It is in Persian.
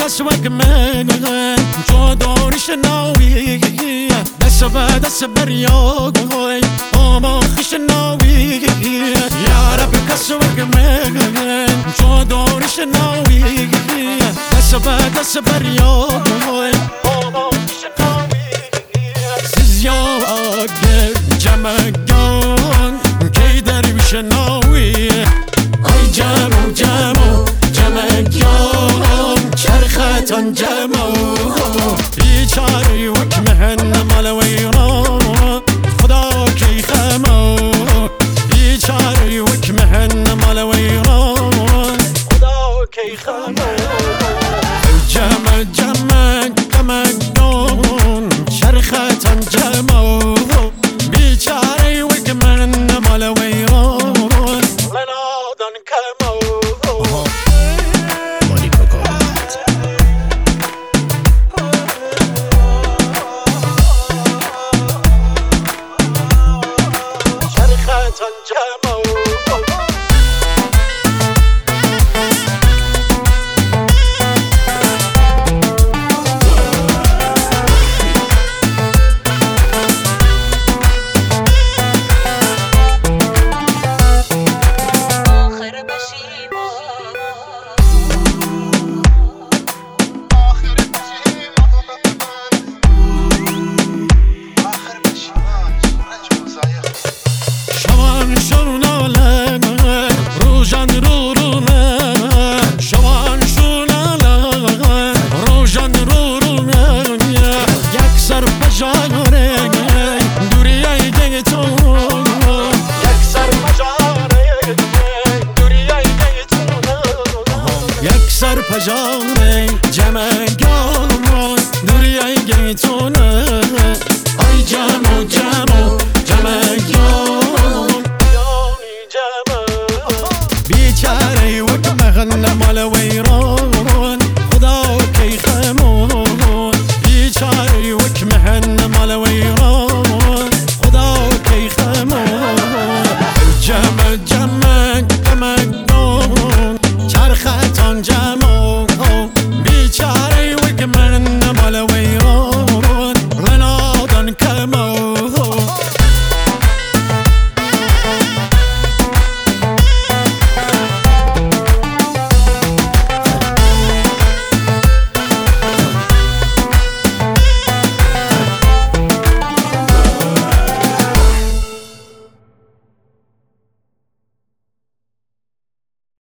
کس وگ من جو دارش ناوی دست بریا آما خش ناوی یا رب کس وگ من جو دارش ناوی دست بریا آما خش ناوی زیاد جمگان کی درویش ناوی ای جمو جمگان چرختان جمو بیچاری وک مهن مال ویران خدا کی خمو بیچاری وک مهن مال ویران خدا کی خمو جمگان چرختان جمو